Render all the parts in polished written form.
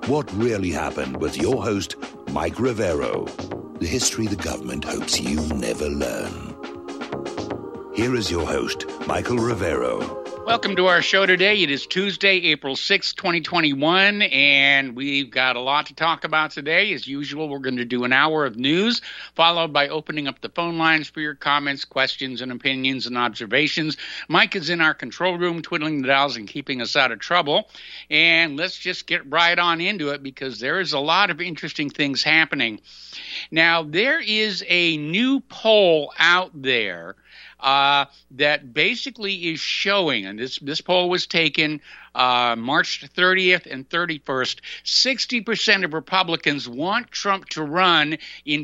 What Really Happened with your host, Mike Rivero. The history the government hopes you never learn. Here is your host, Michael Rivero. Welcome to our show today. It is Tuesday, April 6, 2021, and we've got a lot to talk about today. As usual, we're going to do an hour of news, followed by opening up the phone lines for your comments, questions, and opinions and observations. Mike is in our control room, twiddling the dials and keeping us out of trouble. And let's just get right on into it, because there is a lot of interesting things happening. Now, there is a new poll out there that basically is showing, and this poll was taken March 30th and 31st, 60% of Republicans want Trump to run in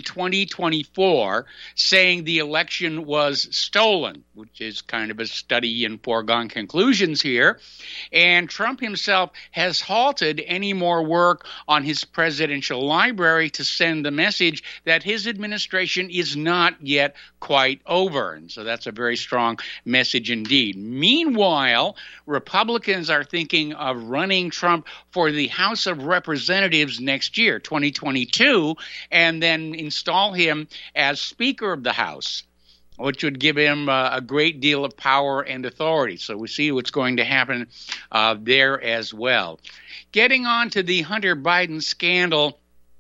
2024, saying the election was stolen, which is kind of a study in foregone conclusions here. And Trump himself has halted any more work on his presidential library to send the message that his administration is not yet quite over. And so that's a very strong message indeed. Meanwhile, Republicans are thinking of running Trump for the House of Representatives next year, 2022, and then install him as Speaker of the House, which would give him a great deal of power and authority. So we see what's going to happen there as well. Getting on to the Hunter Biden scandal,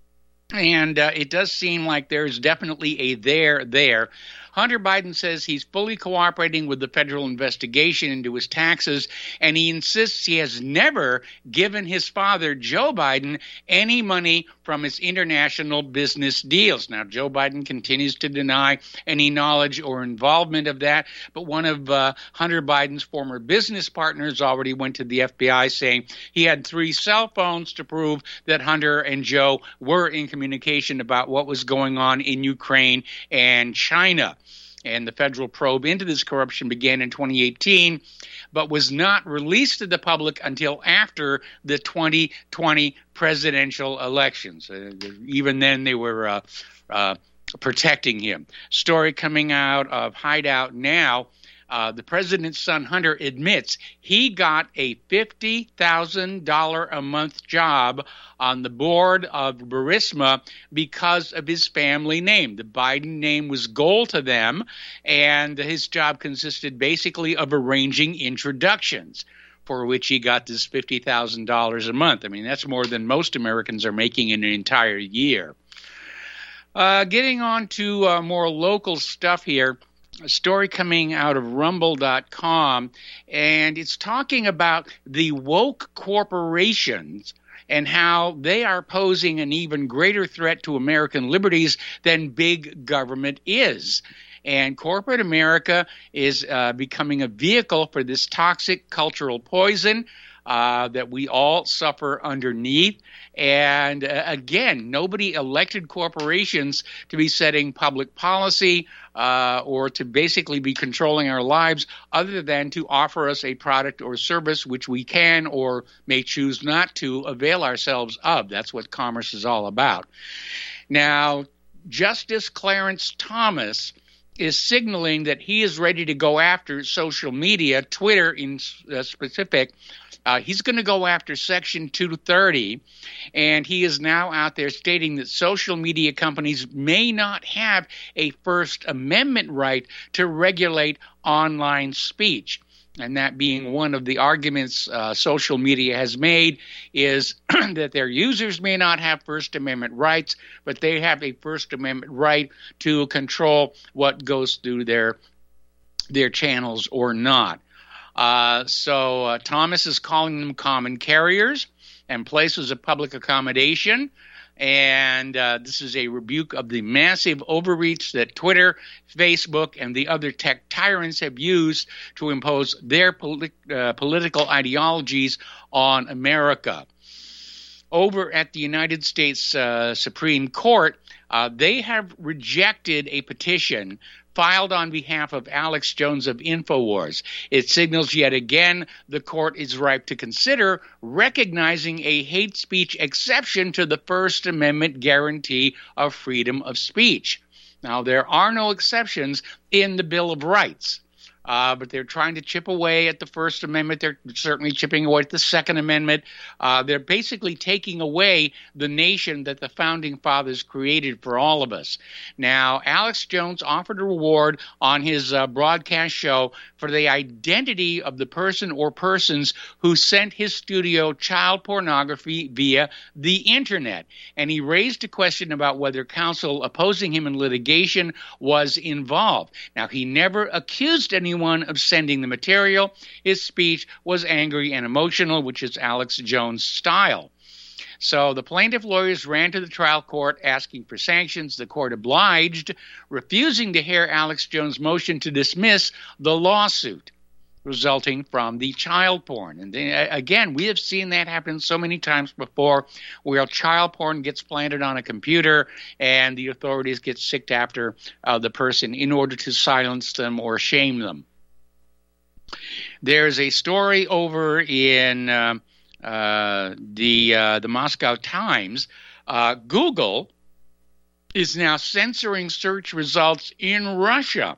and it does seem like there's definitely a there. Hunter Biden says he's fully cooperating with the federal investigation into his taxes, and he insists he has never given his father, Joe Biden, any money from his international business deals. Now, Joe Biden continues to deny any knowledge or involvement of that, but one of Hunter Biden's former business partners already went to the FBI saying he had 3 cell phones to prove that Hunter and Joe were in communication about what was going on in Ukraine and China. And the federal probe into this corruption began in 2018, but was not released to the public until after the 2020 presidential elections. Even then, they were protecting him. Story coming out of Hideout Now. The president's son, Hunter, admits he got a $50,000 a month job on the board of Burisma because of his family name. The Biden name was gold to them, and his job consisted basically of arranging introductions, for which he got this $50,000 a month. I mean, that's more than most Americans are making in an entire year. Getting on to more local stuff here. A story coming out of Rumble.com, and it's talking about the woke corporations and how they are posing an even greater threat to American liberties than big government is. And corporate America is becoming a vehicle for this toxic cultural poison that we all suffer underneath. And again, nobody elected corporations to be setting public policy or to basically be controlling our lives, other than to offer us a product or service which we can or may choose not to avail ourselves of. That's what commerce is all about. Now, Justice Clarence Thomas is signaling that he is ready to go after social media, Twitter in specific. He's going to go after Section 230, and he is now out there stating that social media companies may not have a First Amendment right to regulate online speech. And that being one of the arguments social media has made is that their users may not have First Amendment rights, but they have a First Amendment right to control what goes through their channels or not. So Thomas is calling them common carriers and places of public accommodation. And this is a rebuke of the massive overreach that Twitter, Facebook, and the other tech tyrants have used to impose their political ideologies on America. Over at the United States Supreme Court, they have rejected a petition filed on behalf of Alex Jones of InfoWars. It signals yet again the court is ripe to consider recognizing a hate speech exception to the First Amendment guarantee of freedom of speech. Now, there are no exceptions in the Bill of Rights. but they're trying to chip away at the First Amendment. They're certainly chipping away at the Second Amendment. They're basically taking away the nation that the Founding Fathers created for all of us. Now, Alex Jones offered a reward on his broadcast show for the identity of the person or persons who sent his studio child pornography via the internet. And he raised a question about whether counsel opposing him in litigation was involved. Now, he never accused anyone of sending the material. His speech was angry and emotional, which is Alex Jones' style. So the plaintiff lawyers ran to the trial court asking for sanctions. The court obliged, refusing to hear Alex Jones' motion to dismiss the lawsuit resulting from the child porn. And then, again, we have seen that happen so many times before, where child porn gets planted on a computer and the authorities get sicked after the person in order to silence them or shame them. There's a story over in the Moscow Times. Google is now censoring search results in Russia.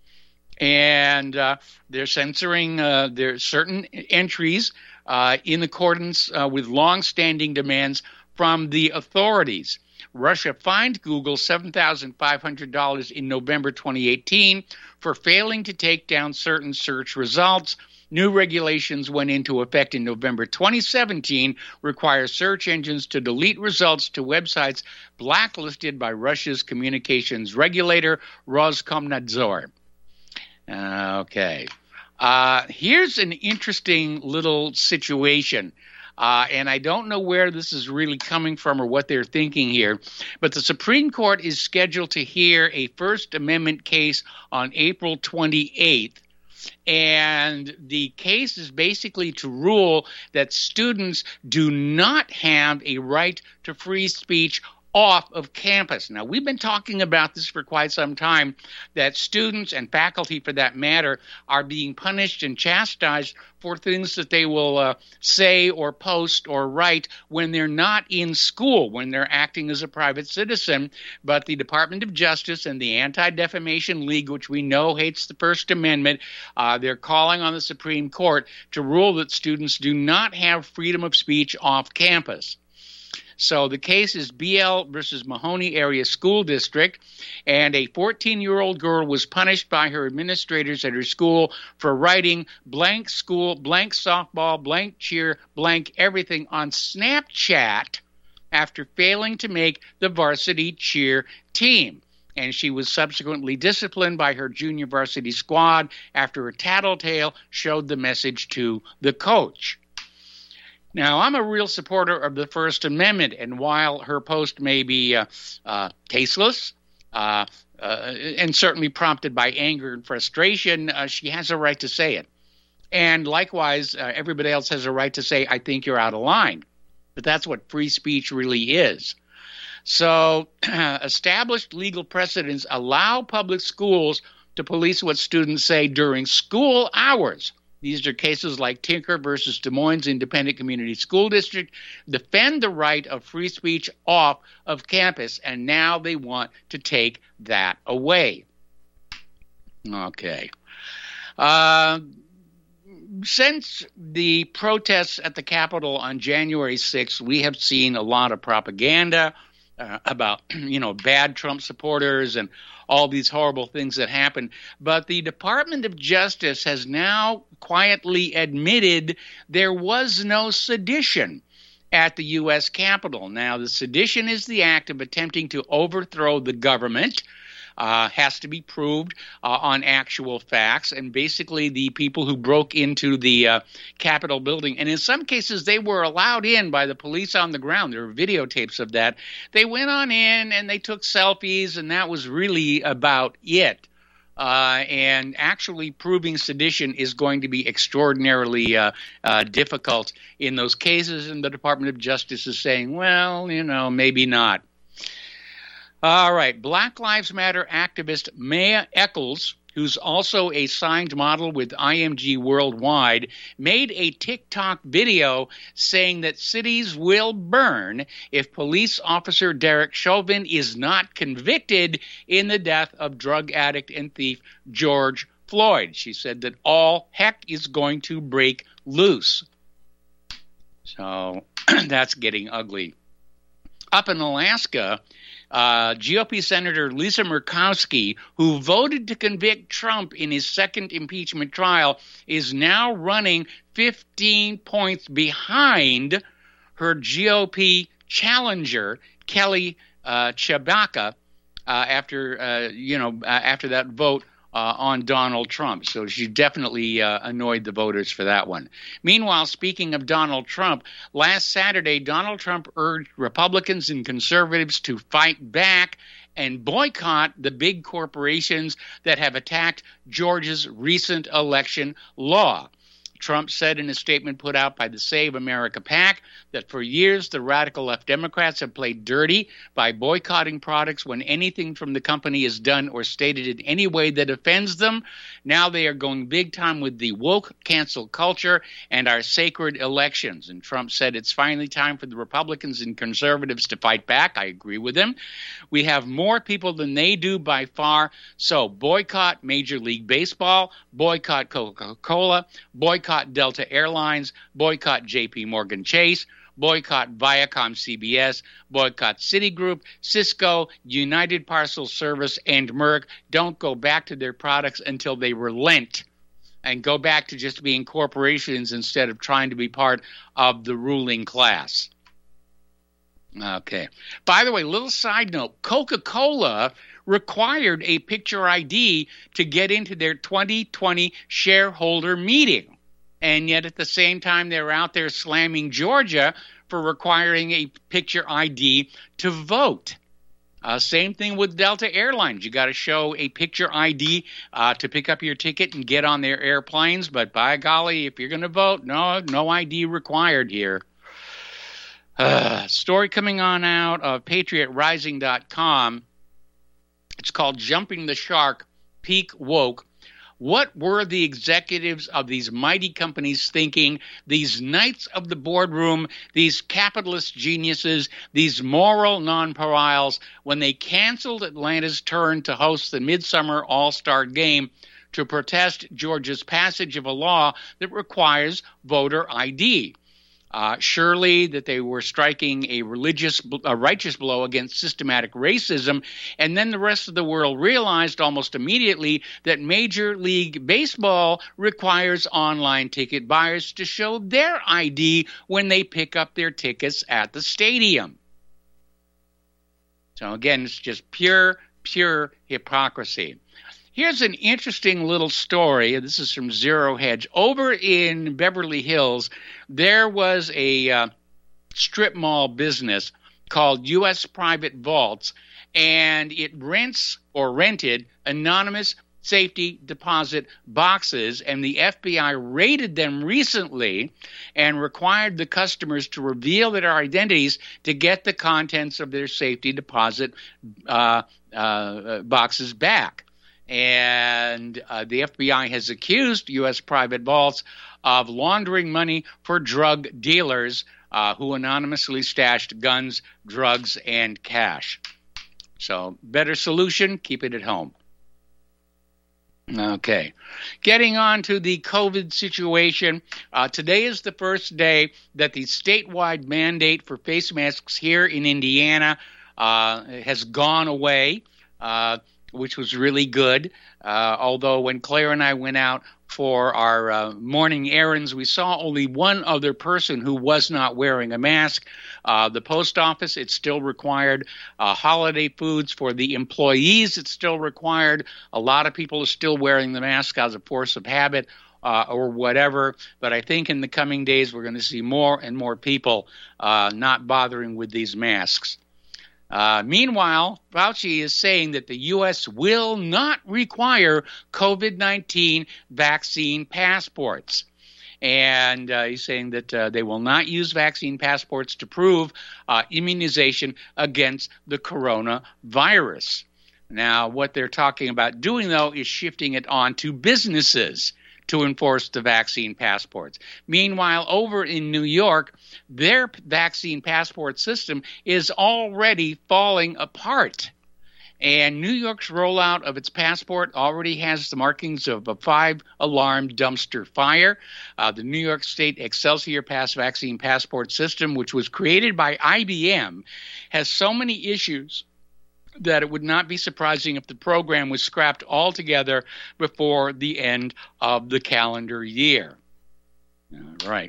And they're censoring their certain entries in accordance with long-standing demands from the authorities. Russia fined Google $7,500 in November 2018 for failing to take down certain search results. New regulations went into effect in November 2017, require search engines to delete results to websites blacklisted by Russia's communications regulator, Roskomnadzor. Okay. Here's an interesting little situation. And I don't know where this is really coming from or what they're thinking here, but the Supreme Court is scheduled to hear a First Amendment case on April 28th. And the case is basically to rule that students do not have a right to free speech off of campus. Now, we've been talking about this for quite some time, that students and faculty, for that matter, are being punished and chastised for things that they will say or post or write when they're not in school, when they're acting as a private citizen. But the Department of Justice and the Anti-Defamation League, which we know hates the First Amendment, they're calling on the Supreme Court to rule that students do not have freedom of speech off campus. So the case is BL versus Mahoney Area School District, and a 14-year-old girl was punished by her administrators at her school for writing blank school, blank softball, blank cheer, blank everything on Snapchat after failing to make the varsity cheer team. And she was subsequently disciplined by her junior varsity squad after a tattletale showed the message to the coach. Now, I'm a real supporter of the First Amendment, and while her post may be tasteless and certainly prompted by anger and frustration, she has a right to say it. And likewise, everybody else has a right to say, I think you're out of line. But that's what free speech really is. So established legal precedents allow public schools to police what students say during school hours. These are cases like Tinker versus Des Moines Independent Community School District, defend the right of free speech off of campus, and now they want to take that away. Okay. Since the protests at the Capitol on January 6th, we have seen a lot of propaganda about, bad Trump supporters and all these horrible things that happened. But the Department of Justice has now quietly admitted there was no sedition at the U.S. Capitol. Now, the sedition is the act of attempting to overthrow the government. Has to be proved on actual facts, and basically the people who broke into the Capitol building, and in some cases they were allowed in by the police on the ground. There are videotapes of that. They went on in and they took selfies, and that was really about it. And actually proving sedition is going to be extraordinarily difficult in those cases, and the Department of Justice is saying, well, maybe not. All right, Black Lives Matter activist Maya Eccles, who's also a signed model with IMG Worldwide, made a TikTok video saying that cities will burn if police officer Derek Chauvin is not convicted in the death of drug addict and thief George Floyd. She said that all heck is going to break loose. So that's getting ugly. Up in Alaska, GOP Senator Lisa Murkowski, who voted to convict Trump in his second impeachment trial, is now running 15 points behind her GOP challenger, Kelly Tshibaka, after that vote on Donald Trump. So she definitely annoyed the voters for that one. Meanwhile, speaking of Donald Trump, last Saturday, Donald Trump urged Republicans and conservatives to fight back and boycott the big corporations that have attacked Georgia's recent election law. Trump said in a statement put out by the Save America PAC that for years the radical left Democrats have played dirty by boycotting products when anything from the company is done or stated in any way that offends them. Now they are going big time with the woke cancel culture and our sacred elections. And Trump said it's finally time for the Republicans and conservatives to fight back. I agree with him. We have more people than they do by far. So boycott Major League Baseball, boycott Coca-Cola, boycott Delta Airlines, boycott JP Morgan Chase, boycott Viacom CBS, boycott Citigroup, Cisco, United Parcel Service, and Merck. Don't go back to their products until they relent and go back to just being corporations instead of trying to be part of the ruling class. Okay. By the way, little side note, Coca-Cola required a picture ID to get into their 2020 shareholder meeting. And yet at the same time, they're out there slamming Georgia for requiring a picture ID to vote. Same thing with Delta Airlines. You got to show a picture ID to pick up your ticket and get on their airplanes. But by golly, if you're going to vote, no ID required here. Story coming on out of PatriotRising.com. It's called Jumping the Shark, Peak Woke. What were the executives of these mighty companies thinking, these knights of the boardroom, these capitalist geniuses, these moral nonpareils, when they canceled Atlanta's turn to host the Midsummer All-Star Game to protest Georgia's passage of a law that requires voter ID? Surely that they were striking a righteous blow against systematic racism, and then the rest of the world realized almost immediately that Major League Baseball requires online ticket buyers to show their ID when they pick up their tickets at the stadium. So again, it's just pure hypocrisy. Here's an interesting little story. This is from Zero Hedge. Over in Beverly Hills, there was a strip mall business called U.S. Private Vaults, and it rented anonymous safety deposit boxes, and the FBI raided them recently and required the customers to reveal their identities to get the contents of their safety deposit boxes back. And the FBI has accused U.S. Private Vaults of laundering money for drug dealers who anonymously stashed guns, drugs, and cash. So, better solution, keep it at home. Okay. Getting on to the COVID situation. Today is the first day that the statewide mandate for face masks here in Indiana has gone away. Which was really good. Although when Claire and I went out for our morning errands, we saw only one other person who was not wearing a mask. The post office, it's still required. Holiday foods for the employees, it's still required. A lot of people are still wearing the mask as a force of habit or whatever. But I think in the coming days, we're going to see more and more people not bothering with these masks. Meanwhile, Fauci is saying that the U.S. will not require COVID-19 vaccine passports. And he's saying that they will not use vaccine passports to prove immunization against the coronavirus. Now, what they're talking about doing, though, is shifting it on to businesses to enforce the vaccine passports. Meanwhile, over in New York, their vaccine passport system is already falling apart. And New York's rollout of its passport already has the markings of a 5-alarm dumpster fire. The New York State Excelsior Pass vaccine passport system, which was created by IBM, has so many issues that it would not be surprising if the program was scrapped altogether before the end of the calendar year. All right.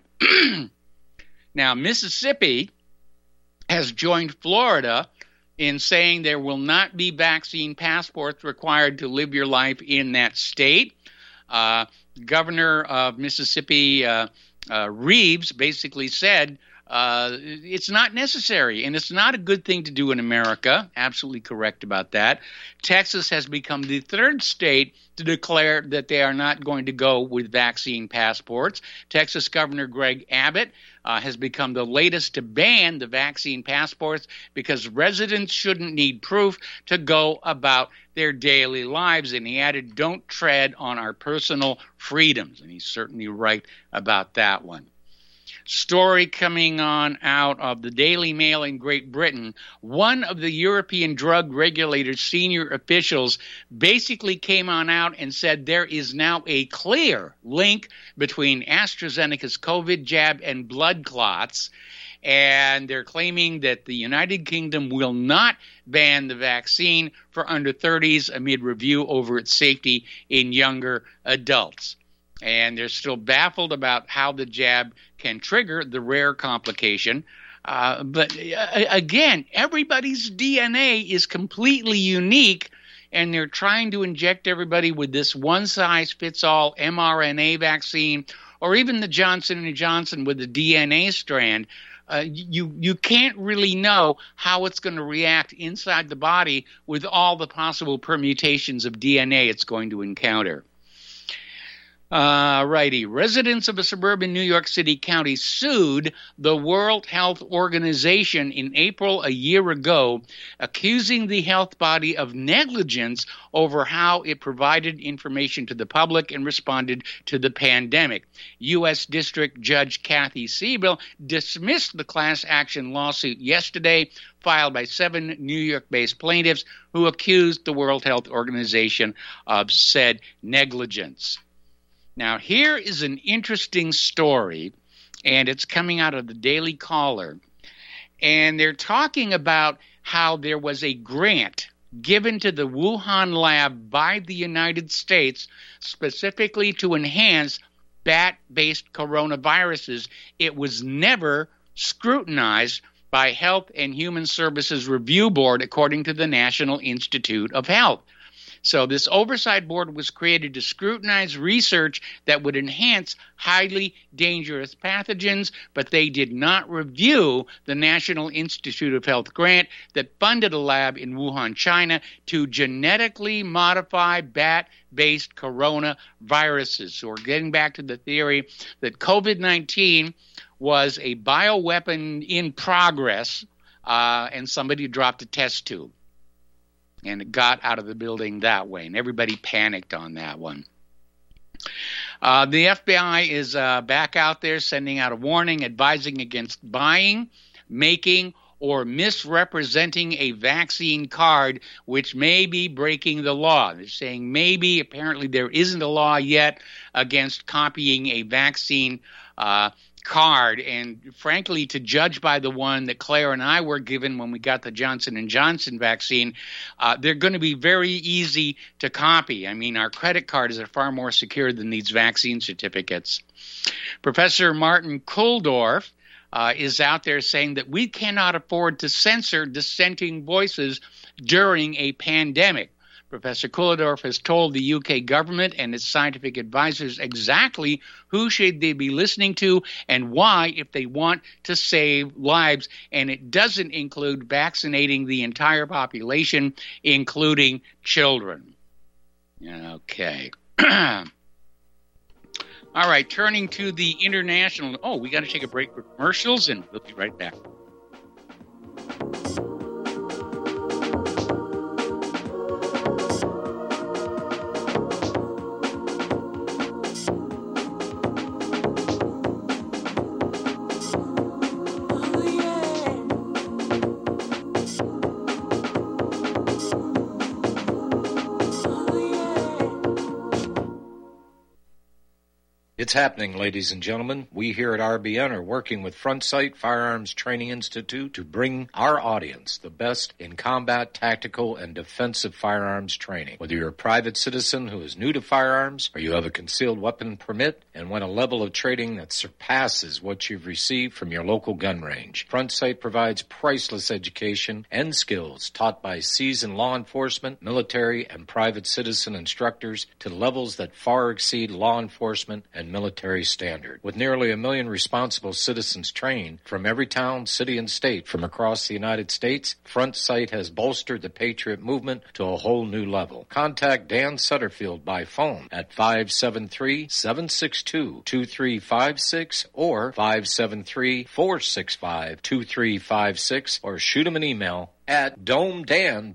Now, Mississippi has joined Florida in saying there will not be vaccine passports required to live your life in that state. Governor of Mississippi, Reeves, basically said it's not necessary, and it's not a good thing to do in America. Absolutely correct about that. Texas has become the third state to declare that they are not going to go with vaccine passports. Texas Governor Greg Abbott has become the latest to ban the vaccine passports because residents shouldn't need proof to go about their daily lives. And he added, don't tread on our personal freedoms. And he's certainly right about that one. Story coming on out of the Daily Mail in Great Britain. One of the European drug regulator's senior officials basically came on out and said there is now a clear link between AstraZeneca's COVID jab and blood clots. And they're claiming that the United Kingdom will not ban the vaccine for under 30s amid review over its safety in younger adults. And they're still baffled about how the jab can trigger the rare complication. But again, everybody's DNA is completely unique, and they're trying to inject everybody with this one-size-fits-all mRNA vaccine, or even the Johnson & Johnson with the DNA strand. You can't really know how it's going to react inside the body with all the possible permutations of DNA it's going to encounter. Righty. Residents of a suburban New York City county sued the World Health Organization in April a year ago, accusing the health body of negligence over how it provided information to the public and responded to the pandemic. U.S. District Judge Kathy Siebel dismissed the class action lawsuit yesterday, filed by 7 New York-based plaintiffs who accused the World Health Organization of said negligence. Now, here is an interesting story, and it's coming out of the Daily Caller. And they're talking about how there was a grant given to the Wuhan lab by the United States specifically to enhance bat-based coronaviruses. It was never scrutinized by Health and Human Services Review Board, according to the National Institute of Health. So this oversight board was created to scrutinize research that would enhance highly dangerous pathogens, but they did not review the National Institute of Health grant that funded a lab in Wuhan, China, to genetically modify bat-based coronaviruses. So we're getting back to the theory that COVID-19 was a bioweapon in progress, and somebody dropped a test tube. And it got out of the building that way, and everybody panicked on that one. The FBI is back out there sending out a warning advising against buying, making, or misrepresenting a vaccine card, which may be breaking the law. They're saying maybe, apparently there isn't a law yet against copying a vaccine card, and frankly, to judge by the one that Claire and I were given when we got the Johnson & Johnson vaccine, they're going to be very easy to copy. I mean, our credit cards are far more secure than these vaccine certificates. Professor Martin Kulldorff is out there saying that we cannot afford to censor dissenting voices during a pandemic. Professor Kulldorff has told the UK government and its scientific advisors exactly who should they be listening to and why if they want to save lives. And it doesn't include vaccinating the entire population, including children. Okay. All right, turning to the international. Oh, we got to take a break for commercials, and we'll be right back. It's happening, ladies and gentlemen. We here at RBN are working with Front Sight Firearms Training Institute to bring our audience the best in combat, tactical, and defensive firearms training. Whether you're a private citizen who is new to firearms or you have a concealed weapon permit and want a level of training that surpasses what you've received from your local gun range, Front Sight provides priceless education and skills taught by seasoned law enforcement, military, and private citizen instructors to levels that far exceed law enforcement and military standard. With nearly 1 million responsible citizens trained from every town, city, and state from across the United States, Front Sight has bolstered the Patriot movement to a whole new level. Contact Dan Sutterfield by phone at 573-762-2356 or 573-465-2356 or shoot him an email at domedan,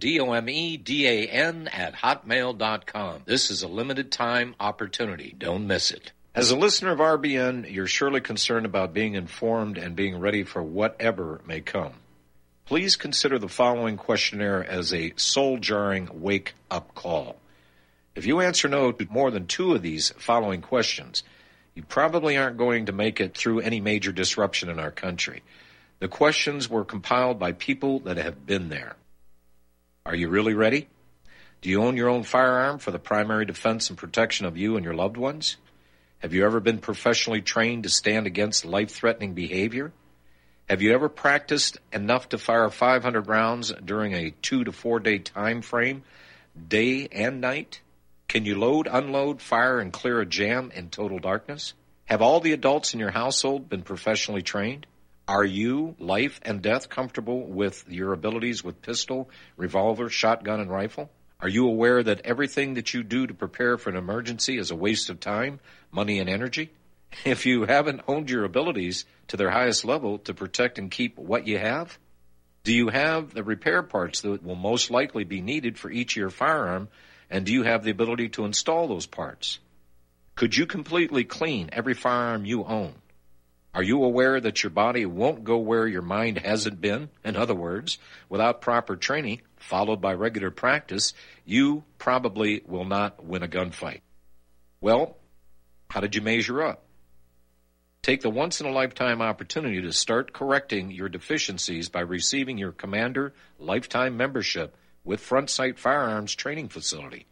DOMEDAN, at hotmail.com. This is a limited time opportunity. Don't miss it. As a listener of RBN, you're surely concerned about being informed and being ready for whatever may come. Please consider the following questionnaire as a soul-jarring wake-up call. If you answer no to more than 2 of these following questions, you probably aren't going to make it through any major disruption in our country. The questions were compiled by people that have been there. Are you really ready? Do you own your own firearm for the primary defense and protection of you and your loved ones? Have you ever been professionally trained to stand against life-threatening behavior? Have you ever practiced enough to fire 500 rounds during a 2 to 4 day time frame, day and night? Can you load, unload, fire, and clear a jam in total darkness? Have all the adults in your household been professionally trained? Are you, life and death, comfortable with your abilities with pistol, revolver, shotgun, and rifle? Are you aware that everything that you do to prepare for an emergency is a waste of time, money, and energy? If you haven't honed your abilities to their highest level to protect and keep what you have, do you have the repair parts that will most likely be needed for each of your firearm, and do you have the ability to install those parts? Could you completely clean every firearm you own? Are you aware that your body won't go where your mind hasn't been? In other words, without proper training, followed by regular practice, you probably will not win a gunfight. Well, how did you measure up? Take the once-in-a-lifetime opportunity to start correcting your deficiencies by receiving your Commander Lifetime Membership with Front Sight Firearms Training Facility.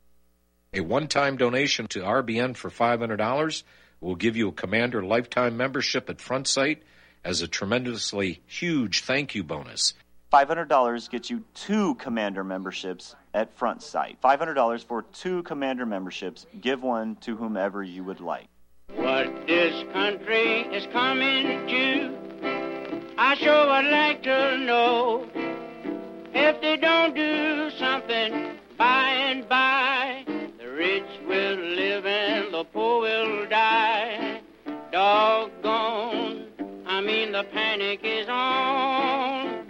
A one-time donation to RBN for $500 will give you a Commander Lifetime Membership at Front Sight as a tremendously huge thank you bonus. $500 gets you 2 Commander memberships at Front Sight. $500 for 2 Commander memberships. Give one to whomever you would like. What this country is coming to, I sure would like to know. If they don't do something by and by, the rich will live and the poor will die. Doggone, the panic is on.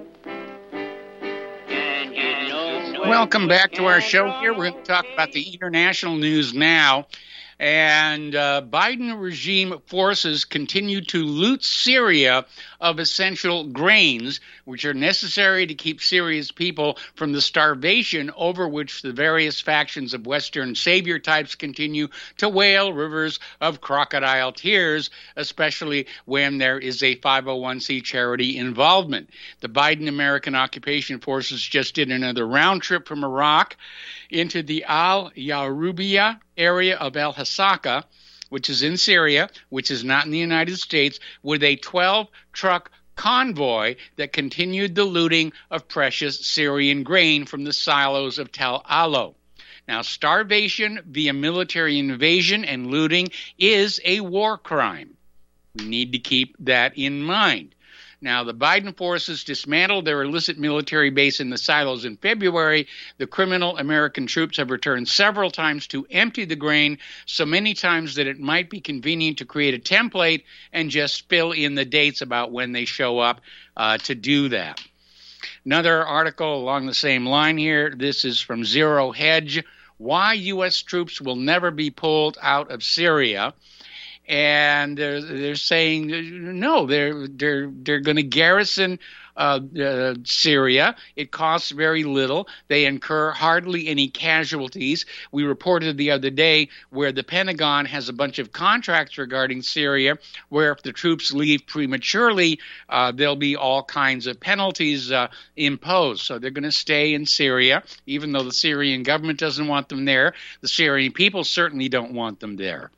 Welcome back to our show here. We're going to talk about the international news now. And Biden regime forces continue to loot Syria of essential grains, which are necessary to keep Syria's people from the starvation over which the various factions of Western savior types continue to wail rivers of crocodile tears, especially when there is a 501c charity involvement. The Biden American occupation forces just did another round trip from Iraq into the Al-Yarubiyah area of al-Hasaka, which is in Syria, which is not in the United States, with a 12-truck convoy that continued the looting of precious Syrian grain from the silos of Tel Alo. Now, starvation via military invasion and looting is a war crime. We need to keep that in mind. Now, the Biden forces dismantled their illicit military base in the silos in February. The criminal American troops have returned several times to empty the grain, so many times that it might be convenient to create a template and just fill in the dates about when they show up to do that. Another article along the same line here. This is from Zero Hedge. Why U.S. troops will never be pulled out of Syria. And they're saying no, they're going to garrison Syria. It costs very little. They incur hardly any casualties. We reported the other day where the Pentagon has a bunch of contracts regarding Syria, where if the troops leave prematurely, there'll be all kinds of penalties imposed. So they're going to stay in Syria, even though the Syrian government doesn't want them there. The Syrian people certainly don't want them there.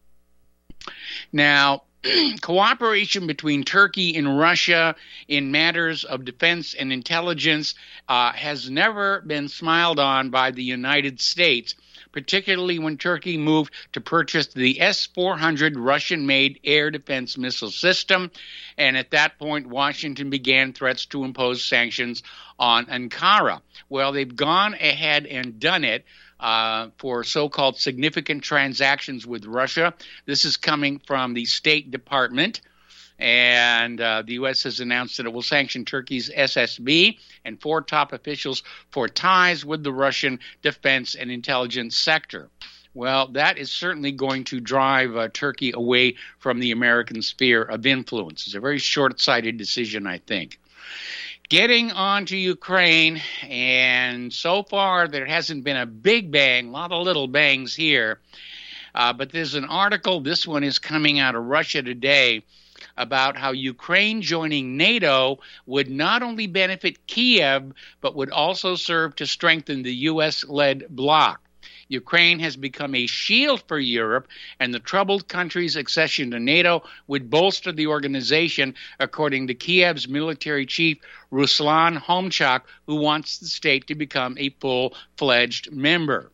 Now, cooperation between Turkey and Russia in matters of defense and intelligence has never been smiled on by the United States, particularly when Turkey moved to purchase the S-400 Russian-made air defense missile system. And at that point, Washington began threats to impose sanctions on Ankara. Well, they've gone ahead and done it. For so-called significant transactions with Russia. This is coming from the State Department, and the U.S. has announced that it will sanction Turkey's SSB and 4 top officials for ties with the Russian defense and intelligence sector. Well, that is certainly going to drive Turkey away from the American sphere of influence. It's a very short-sighted decision, I think. Getting on to Ukraine, and so far there hasn't been a big bang, a lot of little bangs here, but there's an article, this one is coming out of Russia Today, about how Ukraine joining NATO would not only benefit Kiev, but would also serve to strengthen the U.S.-led bloc. Ukraine has become a shield for Europe, and the troubled country's accession to NATO would bolster the organization, according to Kiev's military chief, Ruslan Homchak, who wants the state to become a full-fledged member.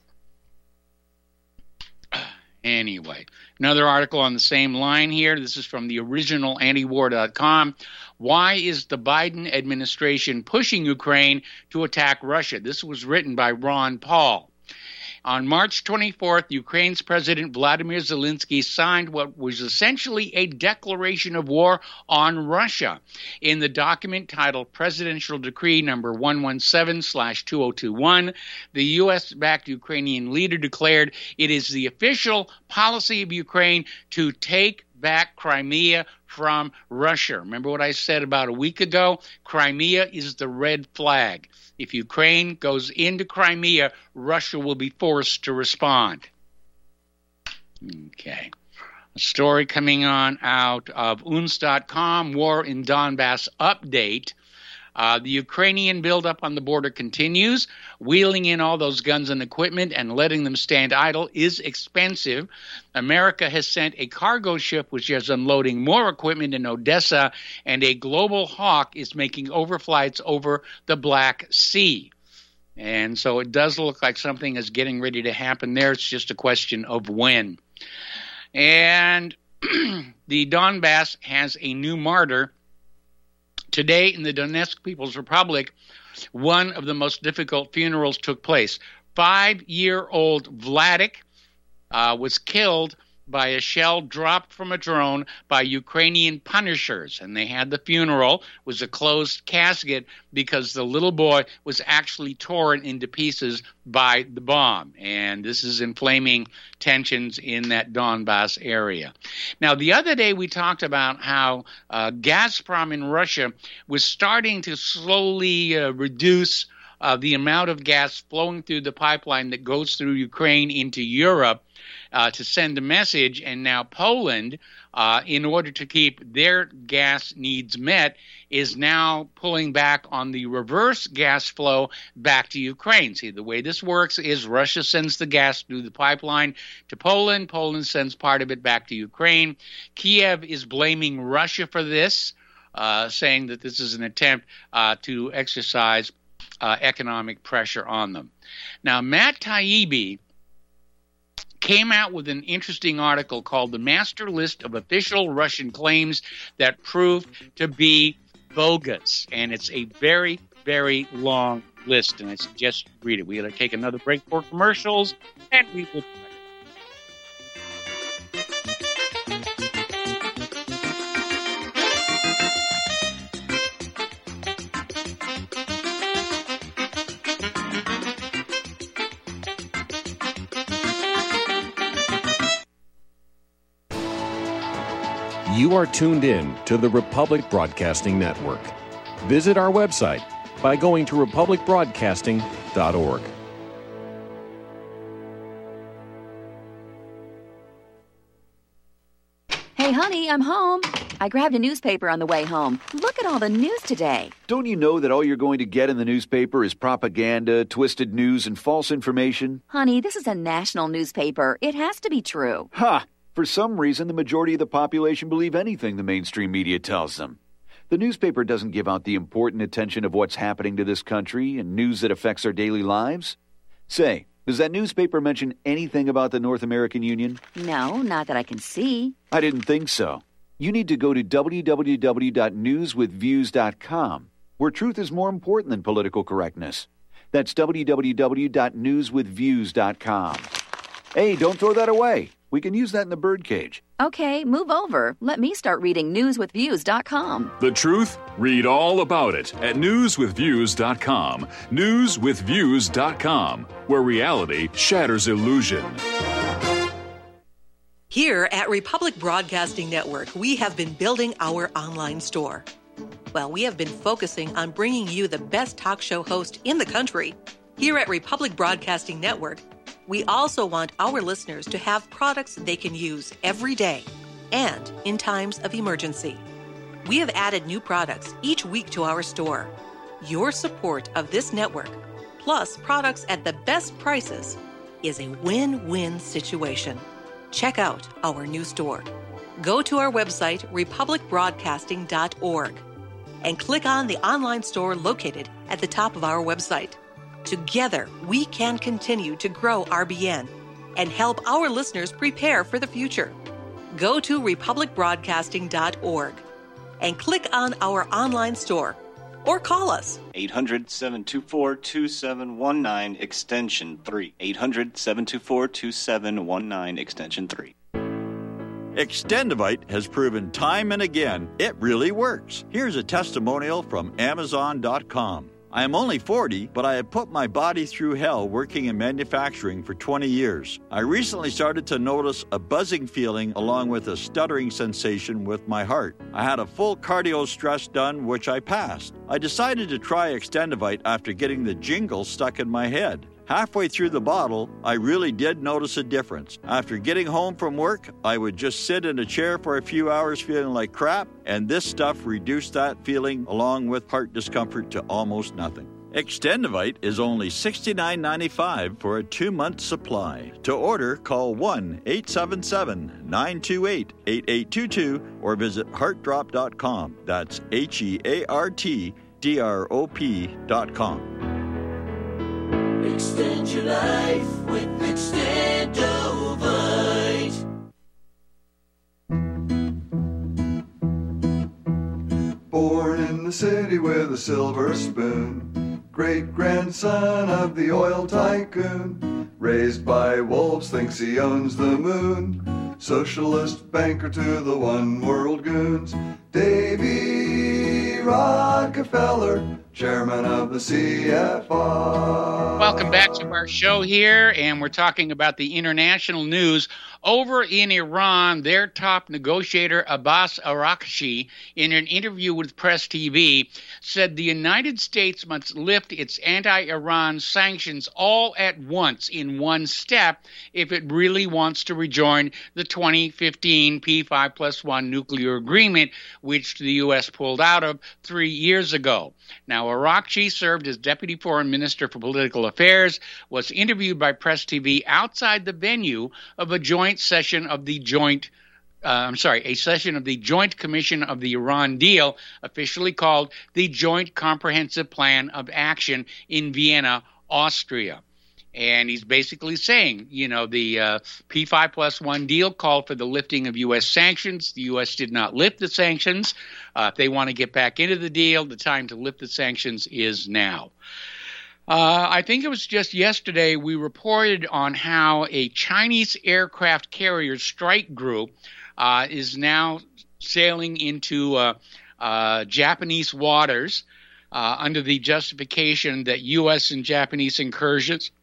Anyway, another article on the same line here. This is from the original antiwar.com. Why is the Biden administration pushing Ukraine to attack Russia? This was written by Ron Paul. On March 24th, Ukraine's President Vladimir Zelensky signed what was essentially a declaration of war on Russia. In the document titled Presidential Decree number 117/2021, the U.S.-backed Ukrainian leader declared it is the official policy of Ukraine to take back Crimea from Russia. Remember what I said about a week ago? Crimea is the red flag. If Ukraine goes into Crimea, Russia will be forced to respond. Okay. A story coming on out of UNS.com, War in Donbass update. The Ukrainian buildup on the border continues. Wheeling in all those guns and equipment and letting them stand idle is expensive. America has sent a cargo ship which is unloading more equipment in Odessa, and a Global Hawk is making overflights over the Black Sea. And so it does look like something is getting ready to happen there. It's just a question of when. And the Donbass has a new martyr. Today in the Donetsk People's Republic, one of the most difficult funerals took place. 5-year-old Vladik was killed by a shell dropped from a drone by Ukrainian Punishers. And they had the funeral. It was a closed casket because the little boy was actually torn into pieces by the bomb. And this is inflaming tensions in that Donbass area. Now, the other day we talked about how Gazprom in Russia was starting to slowly reduce the amount of gas flowing through the pipeline that goes through Ukraine into Europe to send a message. And now Poland, in order to keep their gas needs met, is now pulling back on the reverse gas flow back to Ukraine. See, the way this works is Russia sends the gas through the pipeline to Poland. Poland sends part of it back to Ukraine. Kiev is blaming Russia for this, saying that this is an attempt to exercise economic pressure on them. Now, Matt Taibbi came out with an interesting article called The Master List of Official Russian Claims That Proved to Be Bogus. And it's a very, very long list, and I suggest you read it. We got to take another break for commercials, and we will. You are tuned in to the Republic Broadcasting Network. Visit our website by going to republicbroadcasting.org. Hey, honey, I'm home. I grabbed a newspaper on the way home. Look at all the news today. Don't you know that all you're going to get in the newspaper is propaganda, twisted news, and false information? Honey, this is a national newspaper. It has to be true. Ha! For some reason, the majority of the population believe anything the mainstream media tells them. The newspaper doesn't give out the important attention of what's happening to this country and news that affects our daily lives. Say, does that newspaper mention anything about the North American Union? No, not that I can see. I didn't think so. You need to go to www.newswithviews.com, where truth is more important than political correctness. That's www.newswithviews.com. Hey, don't throw that away. We can use that in the birdcage. Okay, move over. Let me start reading newswithviews.com. The truth? Read all about it at newswithviews.com. Newswithviews.com, where reality shatters illusion. Here at Republic Broadcasting Network, we have been building our online store. Well, we have been focusing on bringing you the best talk show host in the country. Here at Republic Broadcasting Network, we also want our listeners to have products they can use every day and in times of emergency. We have added new products each week to our store. Your support of this network, plus products at the best prices, is a win-win situation. Check out our new store. Go to our website, republicbroadcasting.org, and click on the online store located at the top of our website. Together, we can continue to grow RBN and help our listeners prepare for the future. Go to republicbroadcasting.org and click on our online store or call us. 800-724-2719, extension 3. 800-724-2719, extension 3. Extendivite has proven time and again it really works. Here's a testimonial from Amazon.com. I am only 40, but I have put my body through hell working in manufacturing for 20 years. I recently started to notice a buzzing feeling along with a stuttering sensation with my heart. I had a full cardio stress done, which I passed. I decided to try Extendivite after getting the jingle stuck in my head. Halfway through the bottle, I really did notice a difference. After getting home from work, I would just sit in a chair for a few hours feeling like crap, and this stuff reduced that feeling along with heart discomfort to almost nothing. Extendivite is only $69.95 for a 2-month supply. To order, call 1-877-928-8822 or visit heartdrop.com. That's HEARTDROP.com. Extend your life with Extendovite. Born in the city with a silver spoon, great-grandson of the oil tycoon, raised by wolves, thinks he owns the moon, socialist banker to the one-world goons, Davy Rockefeller, chairman of the CFR. Welcome back to our show here, and we're talking about the international news. Over in Iran, their top negotiator, Abbas Araghchi, in an interview with Press TV, said the United States must lift its anti-Iran sanctions all at once in one step if it really wants to rejoin the 2015 P5+1 nuclear agreement, which the U.S. pulled out of 3 years ago. Now, Araghchi served as Deputy Foreign Minister for Political Affairs, was interviewed by Press TV outside the venue of a session of the Joint Commission of the Iran Deal, officially called the Joint Comprehensive Plan of Action in Vienna, Austria. And he's basically saying, the P5+1 deal called for the lifting of U.S. sanctions. The U.S. did not lift the sanctions. If they want to get back into the deal, the time to lift the sanctions is now. I think it was just yesterday we reported on how a Chinese aircraft carrier strike group is now sailing into Japanese waters under the justification that U.S. and Japanese incursions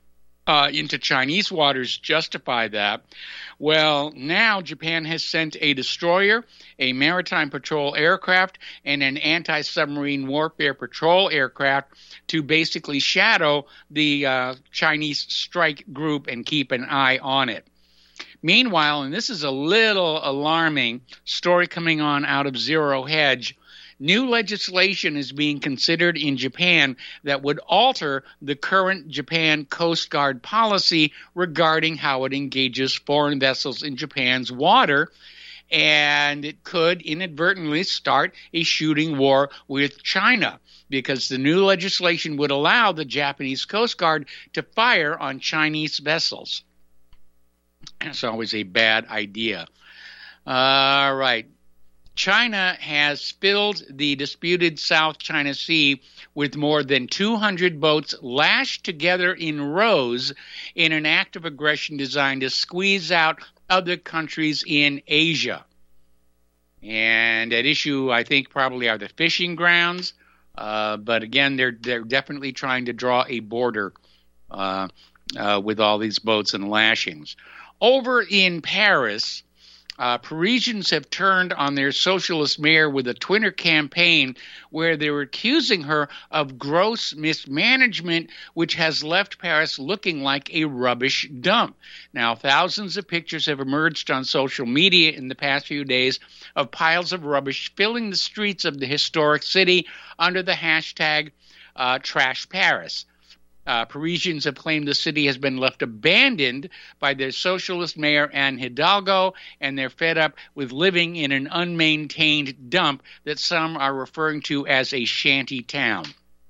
into Chinese waters justify that. Well, now Japan has sent a destroyer, a maritime patrol aircraft, and an anti-submarine warfare patrol aircraft to basically shadow the Chinese strike group and keep an eye on it. Meanwhile, and this is a little alarming story coming on out of Zero Hedge, new legislation is being considered in Japan that would alter the current Japan Coast Guard policy regarding how it engages foreign vessels in Japan's water, and it could inadvertently start a shooting war with China, because the new legislation would allow the Japanese Coast Guard to fire on Chinese vessels. That's always a bad idea. All right. China has filled the disputed South China Sea with more than 200 boats lashed together in rows in an act of aggression designed to squeeze out other countries in Asia. And at issue, I think, probably are the fishing grounds. But again, they're definitely trying to draw a border with all these boats and lashings. Over in Paris, Parisians have turned on their socialist mayor with a Twitter campaign where they were accusing her of gross mismanagement, which has left Paris looking like a rubbish dump. Now, thousands of pictures have emerged on social media in the past few days of piles of rubbish filling the streets of the historic city under the hashtag Trash Paris. Parisians have claimed the city has been left abandoned by their socialist mayor, Anne Hidalgo, and they're fed up with living in an unmaintained dump that some are referring to as a shanty town.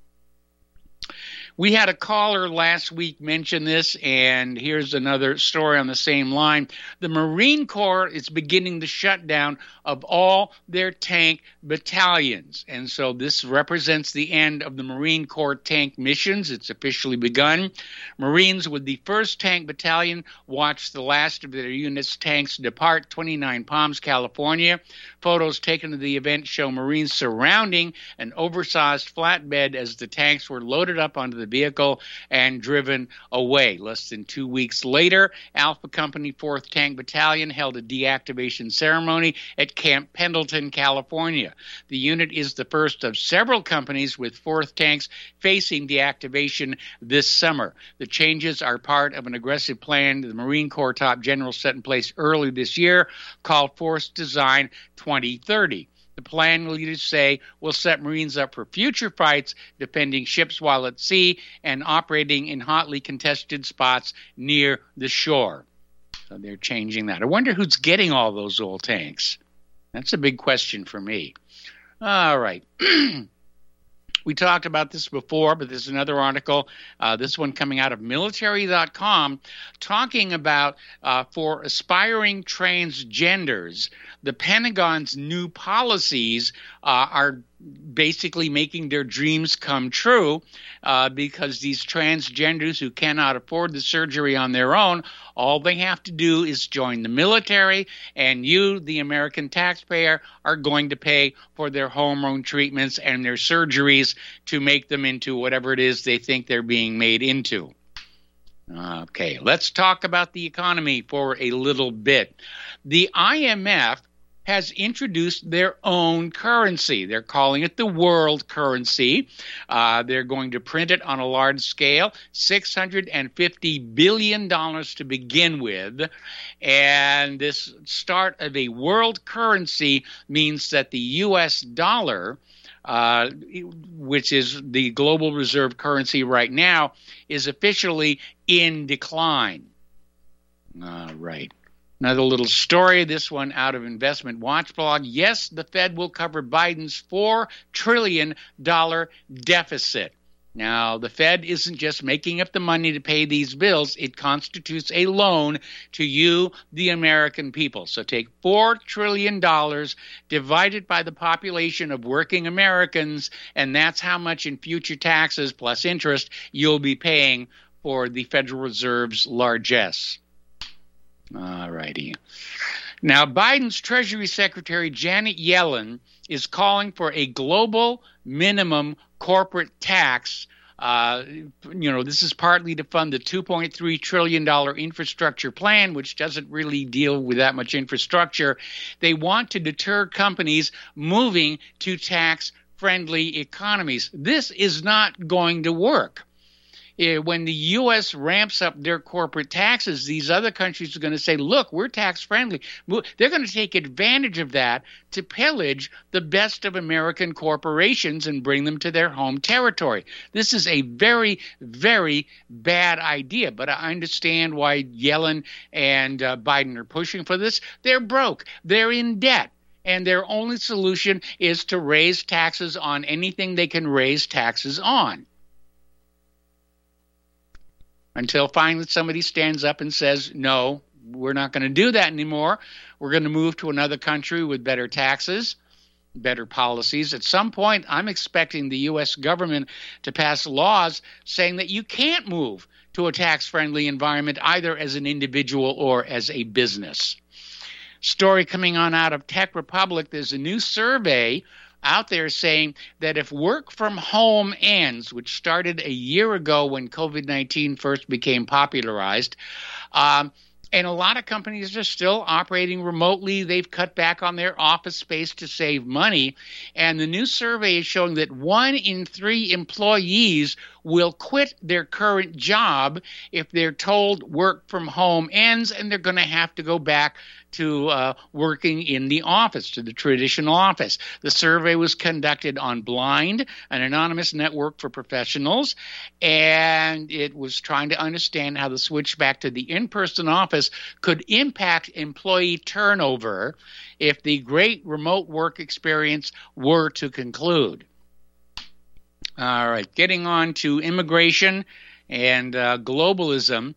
We had a caller last week mention this, and here's another story on the same line. The Marine Corps is beginning the shutdown of all their tank battalions, and so this represents the end of the Marine Corps tank missions. It's officially begun. Marines with the 1st Tank Battalion watched the last of their unit's tanks depart 29 Palms, California. Photos taken of the event show Marines surrounding an oversized flatbed as the tanks were loaded up onto the vehicle and driven away. Less than 2 weeks later, Alpha Company 4th Tank Battalion held a deactivation ceremony at Camp Pendleton, California. The unit is the first of several companies with 4th tanks facing deactivation this summer. The changes are part of an aggressive plan the Marine Corps top general set in place early this year called Force Design 2030. The plan, leaders say, will set Marines up for future fights, defending ships while at sea and operating in hotly contested spots near the shore. So they're changing that. I wonder who's getting all those old tanks. That's a big question for me. All right. We talked about this before, but there's another article, this one coming out of military.com, talking about for aspiring transgenders, the Pentagon's new policies are basically making their dreams come true because these transgenders who cannot afford the surgery on their own, all they have to do is join the military, and you, the American taxpayer, are going to pay for their hormone treatments and their surgeries to make them into whatever it is they think they're being made into. Okay, let's talk about the economy for a little bit. The IMF has introduced their own currency. They're calling it the world currency. They're going to print it on a large scale, $650 billion to begin with. And this start of a world currency means that the U.S. dollar, which is the global reserve currency right now, is officially in decline. All right. Another little story, this one out of Investment Watch blog. Yes, the Fed will cover Biden's $4 trillion deficit. Now, the Fed isn't just making up the money to pay these bills. It constitutes a loan to you, the American people. So take $4 trillion divided by the population of working Americans, and that's how much in future taxes plus interest you'll be paying for the Federal Reserve's largesse. All righty. Now, Biden's Treasury Secretary Janet Yellen is calling for a global minimum corporate tax This is partly to fund the $2.3 trillion infrastructure plan, which doesn't really deal with that much infrastructure. They want to deter companies moving to tax-friendly economies. This is not going to work. When the U.S. ramps up their corporate taxes, these other countries are going to say, look, we're tax-friendly. They're going to take advantage of that to pillage the best of American corporations and bring them to their home territory. This is a very, very bad idea, but I understand why Yellen and Biden are pushing for this. They're broke. They're in debt. And their only solution is to raise taxes on anything they can raise taxes on. Until finally somebody stands up and says, no, we're not going to do that anymore. We're going to move to another country with better taxes, better policies. At some point, I'm expecting the U.S. government to pass laws saying that you can't move to a tax-friendly environment either as an individual or as a business. Story coming on out of Tech Republic, there's a new survey out there saying that if work from home ends, which started a year ago when COVID-19 first became popularized, and a lot of companies are still operating remotely. They've cut back on their office space to save money. And the new survey is showing that 1 in 3 employees will quit their current job if they're told work from home ends, and they're going to have to go back to working in the office, to the traditional office. The survey was conducted on Blind, an anonymous network for professionals, and it was trying to understand how the switch back to the in-person office could impact employee turnover if the great remote work experience were to conclude. All right, getting on to immigration and globalism.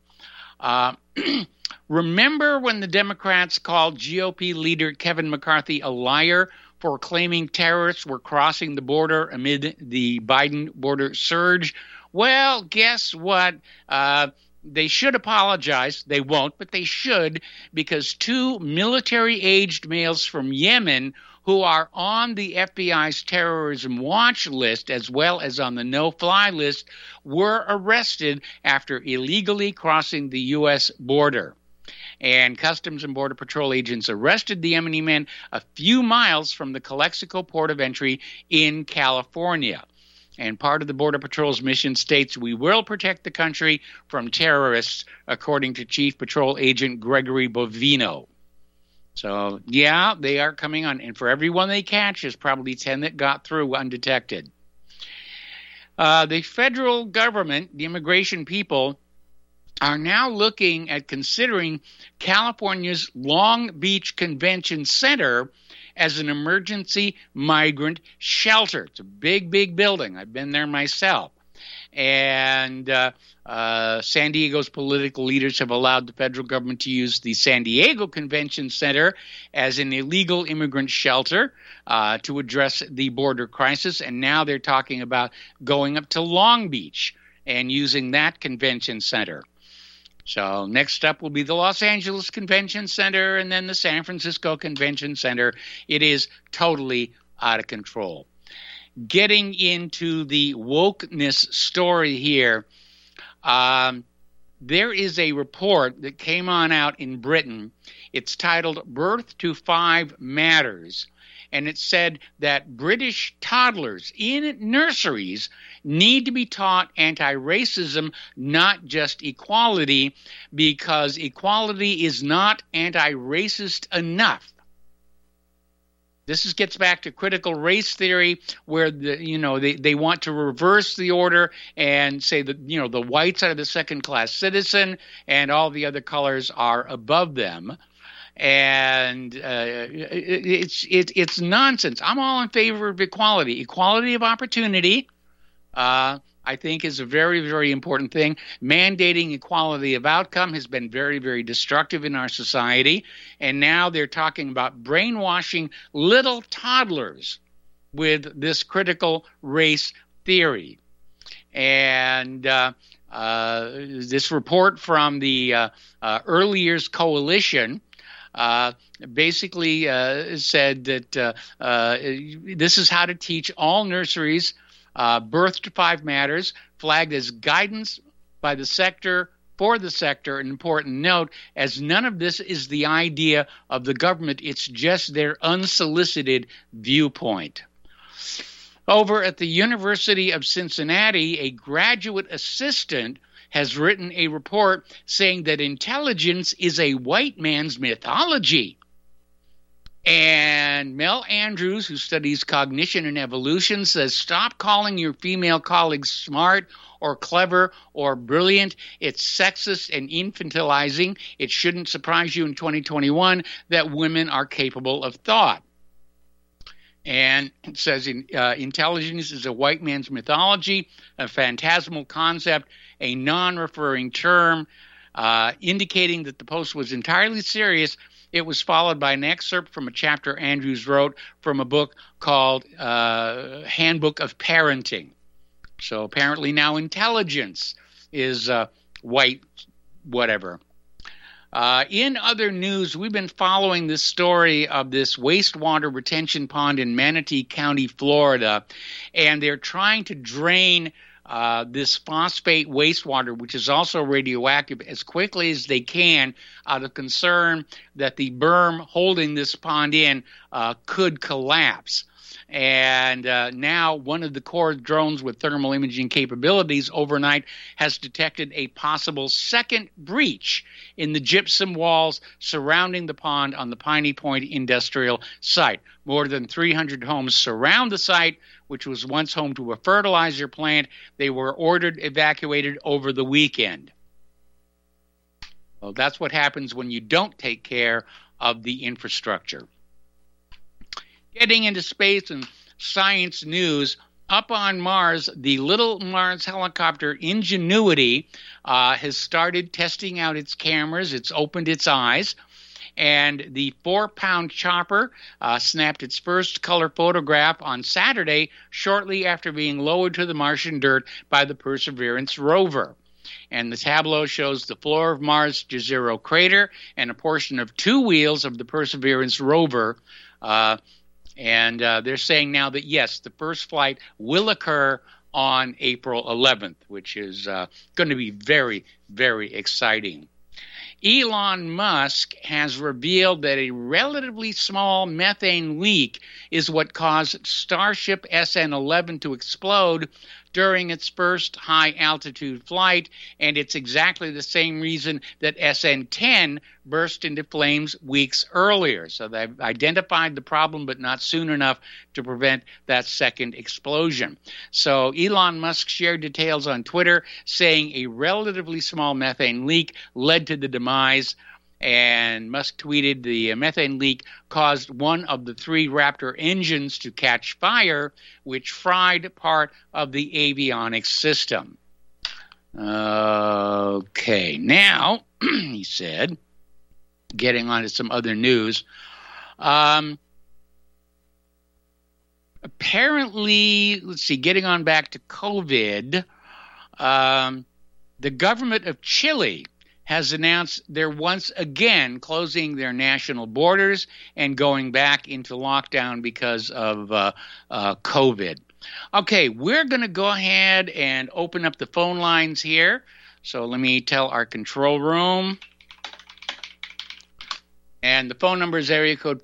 Remember when the Democrats called GOP leader Kevin McCarthy a liar for claiming terrorists were crossing the border amid the Biden border surge? Well, guess what? They should apologize. They won't, but they should, because 2 military-aged males from Yemen who are on the FBI's terrorism watch list as well as on the no-fly list were arrested after illegally crossing the U.S. border. And Customs and Border Patrol agents arrested the Yemeni men a few miles from the Calexico port of entry in California. And part of the Border Patrol's mission states, we will protect the country from terrorists, according to Chief Patrol Agent Gregory Bovino. So, yeah, they are coming on. And for every one they catch, there's probably 10 that got through undetected. The federal government, the immigration people, are now looking at considering California's Long Beach Convention Center as an emergency migrant shelter. It's a big, big building. I've been there myself. And San Diego's political leaders have allowed the federal government to use the San Diego Convention Center as an illegal immigrant shelter to address the border crisis. And now they're talking about going up to Long Beach and using that convention center. So next up will be the Los Angeles Convention Center and then the San Francisco Convention Center. It is totally out of control. Getting into the wokeness story here, there is a report that came on out in Britain. It's titled Birth to 5 Matters. And it said that British toddlers in nurseries need to be taught anti-racism, not just equality, because equality is not anti-racist enough. This gets back to critical race theory, where they want to reverse the order and say that the whites are the second-class citizen and all the other colors are above them. And it's nonsense. I'm all in favor of equality. Equality of opportunity, I think, is a very, very important thing. Mandating equality of outcome has been very, very destructive in our society. And now they're talking about brainwashing little toddlers with this critical race theory. And this report from the Early Years Coalition basically said that this is how to teach all nurseries Birth to 5 matters, flagged as guidance by the sector for the sector. An important note, as none of this is the idea of the government, it's just their unsolicited viewpoint. Over at the University of Cincinnati, a graduate assistant has written a report saying that intelligence is a white man's mythology. And Mel Andrews, who studies cognition and evolution, says stop calling your female colleagues smart or clever or brilliant. It's sexist and infantilizing. It shouldn't surprise you in 2021 that women are capable of thought. And it says intelligence is a white man's mythology, a phantasmal concept, a non-referring term, indicating that the post was entirely serious. It was followed by an excerpt from a chapter Andrews wrote from a book called Handbook of Parenting. So apparently now intelligence is white whatever. In other news, we've been following this story of this wastewater retention pond in Manatee County, Florida, and they're trying to drain this phosphate wastewater, which is also radioactive, as quickly as they can out of concern that the berm holding this pond in could collapse. And now one of the Corps drones with thermal imaging capabilities overnight has detected a possible second breach in the gypsum walls surrounding the pond on the Piney Point industrial site. More than 300 homes surround the site, which was once home to a fertilizer plant. They were ordered evacuated over the weekend. Well, that's what happens when you don't take care of the infrastructure. Getting into space and science news, up on Mars, the little Mars helicopter Ingenuity has started testing out its cameras. It's opened its eyes. And the 4-pound chopper snapped its first color photograph on Saturday, shortly after being lowered to the Martian dirt by the Perseverance rover. And the tableau shows the floor of Mars' Jezero crater and a portion of 2 wheels of the Perseverance rover. And they're saying now that, yes, the first flight will occur on April 11th, which is going to be very, very exciting. Elon Musk has revealed that a relatively small methane leak is what caused Starship SN-11 to explode during its first high-altitude flight, and it's exactly the same reason that SN-10 burst into flames weeks earlier. So they've identified the problem, but not soon enough to prevent that second explosion. So Elon Musk shared details on Twitter, saying a relatively small methane leak led to the demise. And Musk tweeted the methane leak caused one of the 3 Raptor engines to catch fire, which fried part of the avionics system. Okay, now, he said, getting on to some other news, apparently, let's see, getting on back to COVID, the government of Chile has announced they're once again closing their national borders and going back into lockdown because of COVID. Okay, we're going to go ahead and open up the phone lines here. So let me tell our control room. And the phone number is area code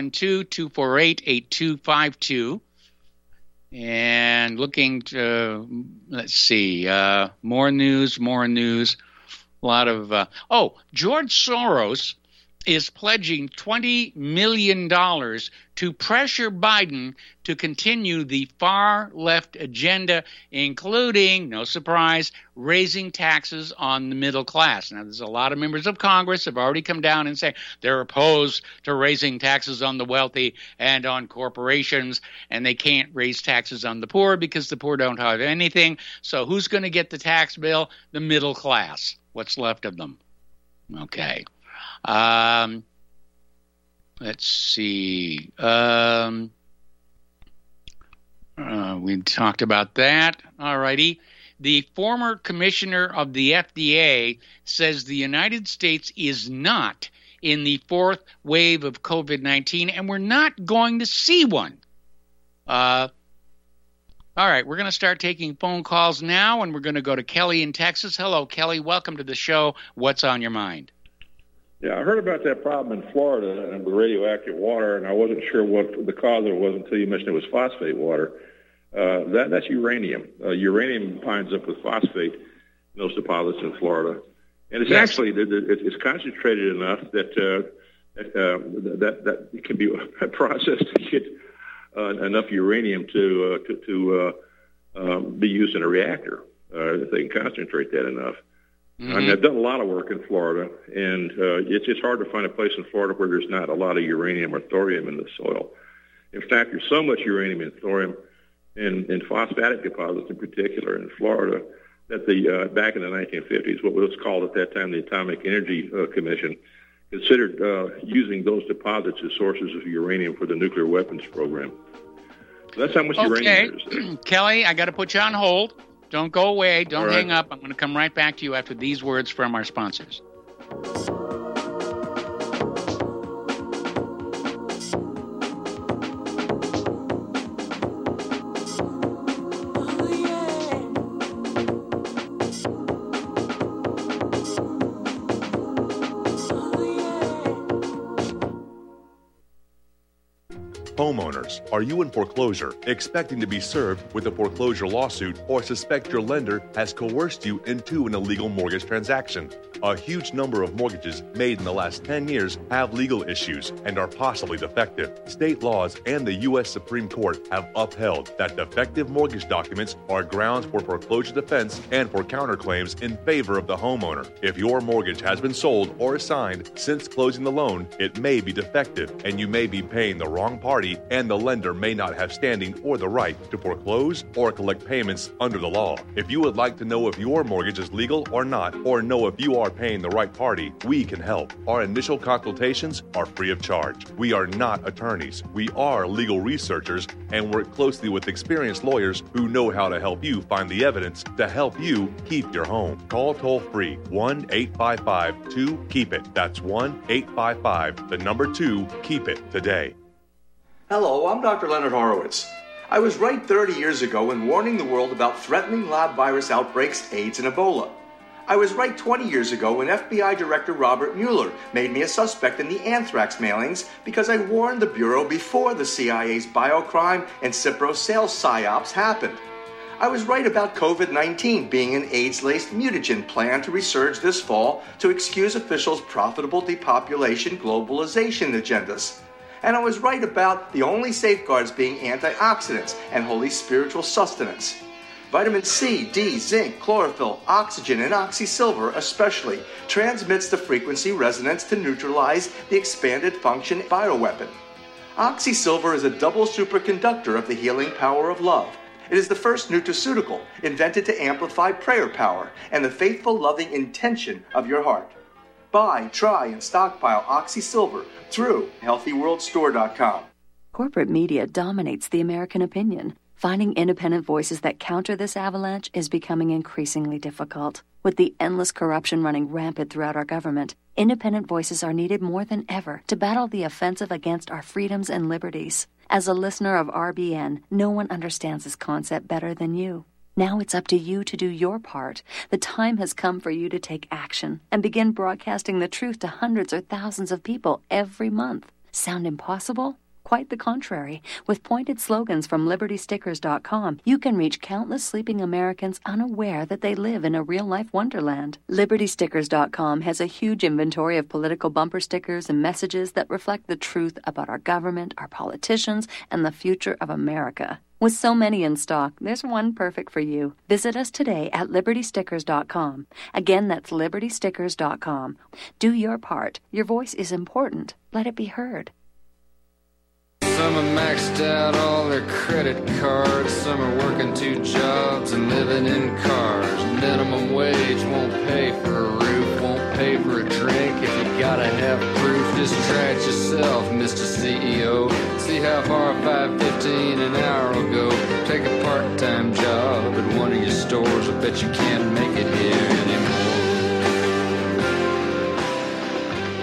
512-248-8252. And looking to, let's see, more news. A lot of, George Soros is pledging $20 million to pressure Biden to continue the far-left agenda, including, no surprise, raising taxes on the middle class. Now, there's a lot of members of Congress have already come down and say they're opposed to raising taxes on the wealthy and on corporations, and they can't raise taxes on the poor because the poor don't have anything. So who's going to get the tax bill? The middle class. What's left of them? Okay. Let's see. We talked about that. All righty. The former commissioner of the FDA says the United States is not in the 4th wave of COVID-19, and we're not going to see one. All right, we're going to start taking phone calls now, and we're going to go to Kelly in Texas. Hello, Kelly. Welcome to the show. What's on your mind? Yeah, I heard about that problem in Florida and with radioactive water, and I wasn't sure what the cause of it was until you mentioned it was phosphate water. That's uranium. Uranium binds up with phosphate in those deposits in Florida, and it's actually it's concentrated enough that it can be processed to get enough uranium to be used in a reactor if they can concentrate that enough. Mm-hmm. I mean, I've done a lot of work in Florida, and it's hard to find a place in Florida where there's not a lot of uranium or thorium in the soil. In fact, there's so much uranium and thorium in phosphatic deposits in particular in Florida that back in the 1950s, what was called at that time the Atomic Energy Commission, considered using those deposits as sources of uranium for the nuclear weapons program. So that's how much uranium there is. Kelly, I got to put you on hold. Don't go away. Don't hang up. I'm going to come right back to you after these words from our sponsors. Homeowners, are you in foreclosure, expecting to be served with a foreclosure lawsuit, or suspect your lender has coerced you into an illegal mortgage transaction? A huge number of mortgages made in the last 10 years have legal issues and are possibly defective. State laws and the U.S. Supreme Court have upheld that defective mortgage documents are grounds for foreclosure defense and for counterclaims in favor of the homeowner. If your mortgage has been sold or assigned since closing the loan, it may be defective and you may be paying the wrong party, and the lender may not have standing or the right to foreclose or collect payments under the law. If you would like to know if your mortgage is legal or not, or know if you are paying the right party, we can help. Our initial consultations are free of charge. We are not attorneys. We are legal researchers and work closely with experienced lawyers who know how to help you find the evidence to help you keep your home. Call toll-free 1-855-2-KEEP-IT. That's 1-855-2-KEEP-IT today. Hello, I'm Dr. Leonard Horowitz. I was right 30 years ago in warning the world about threatening lab virus outbreaks, AIDS, and Ebola. I was right 20 years ago when FBI Director Robert Mueller made me a suspect in the anthrax mailings because I warned the Bureau before the CIA's biocrime and Cipro sales psyops happened. I was right about COVID-19 being an AIDS-laced mutagen planned to resurge this fall to excuse officials' profitable depopulation globalization agendas. And I was right about the only safeguards being antioxidants and holy spiritual sustenance. Vitamin C, D, zinc, chlorophyll, oxygen, and oxysilver especially transmits the frequency resonance to neutralize the expanded function bioweapon. Oxysilver is a double superconductor of the healing power of love. It is the first nutraceutical invented to amplify prayer power and the faithful, loving intention of your heart. Buy, try, and stockpile Oxysilver through HealthyWorldStore.com. Corporate media dominates the American opinion. Finding independent voices that counter this avalanche is becoming increasingly difficult. With the endless corruption running rampant throughout our government, independent voices are needed more than ever to battle the offensive against our freedoms and liberties. As a listener of RBN, no one understands this concept better than you. Now it's up to you to do your part. The time has come for you to take action and begin broadcasting the truth to hundreds or thousands of people every month. Sound impossible? Quite the contrary. With pointed slogans from LibertyStickers.com, you can reach countless sleeping Americans unaware that they live in a real-life wonderland. LibertyStickers.com has a huge inventory of political bumper stickers and messages that reflect the truth about our government, our politicians, and the future of America. With so many in stock, there's one perfect for you. Visit us today at LibertyStickers.com. Again, that's LibertyStickers.com. Do your part. Your voice is important. Let it be heard. Some are maxed out all their credit cards. Some are working 2 jobs and living in cars. Minimum wage won't pay for a roof, won't pay for a drink. If you gotta have proof, just try it yourself, Mr. CEO. See how far $5.15 an hour will go. Take a part-time job at one of your stores. I bet you can't make it here anymore.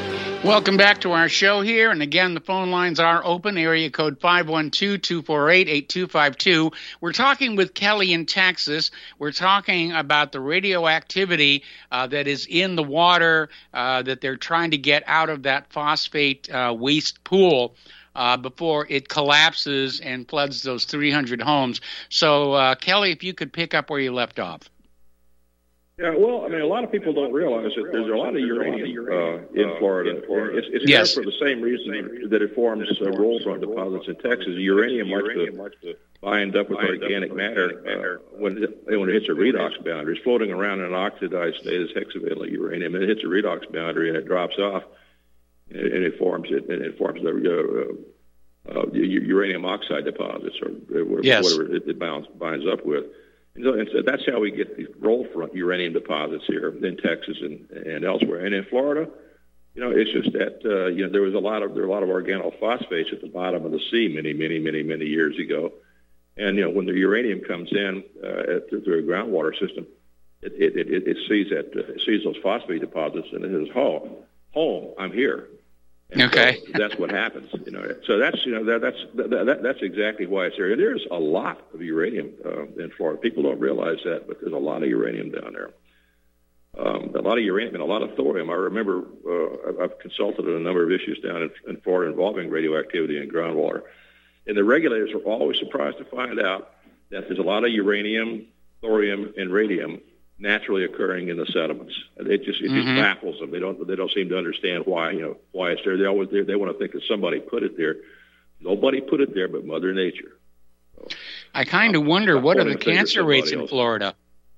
Welcome back to our show here. And again, the phone lines are open. Area code 512-248-8252. We're talking with Kelly in Texas. We're talking about the radioactivity that is in the water that they're trying to get out of that phosphate waste pool before it collapses and floods those 300 homes. So, Kelly, if you could pick up where you left off. Yeah, well, I mean, a lot of people don't realize that there's a lot of uranium in Florida. It's yes. there for the same reason that it forms roll front deposits in Texas. Uranium likes to bind up with organic matter when it hits a redox boundary. It's floating around in an oxidized state as hexavalent uranium, and it hits a redox boundary and it drops off, and it forms the uranium oxide deposits or whatever it binds up with. And so that's how we get these roll front uranium deposits here in Texas and elsewhere. And in Florida, it's just that there was a lot of organophosphates at the bottom of the sea many years ago. And when the uranium comes in through a groundwater system, it sees those phosphate deposits and it says, home, I'm here. And okay, so that's what happens. So that's exactly why it's there. There's a lot of uranium in Florida. People don't realize that, but there's a lot of uranium down there. A lot of uranium and a lot of thorium. I remember I've consulted on a number of issues down in Florida involving radioactivity in groundwater, and the regulators are always surprised to find out that there's a lot of uranium, thorium, and radium naturally occurring in the sediments. It just baffles them. They don't seem to understand why it's there. They want to think that somebody put it there. Nobody put it there but Mother Nature. So, I kind of wonder, what are the cancer rates in Florida?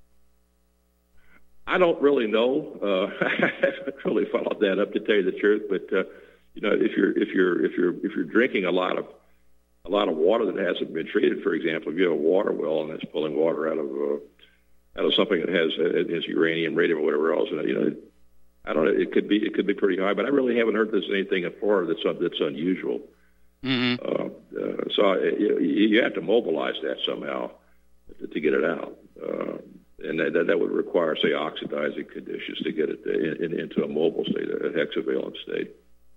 I don't really know. I haven't really followed that up, to tell you the truth. But if you're drinking a lot of water that hasn't been treated, for example, if you have a water well and it's pulling water out of something that has uranium, radium, or whatever else, I don't know. It could be pretty high, but I really haven't heard there's anything in Florida that's unusual. Mm-hmm. So you have to mobilize that somehow to get it out, and that would require, say, oxidizing conditions to get it into a mobile state, a hexavalent state.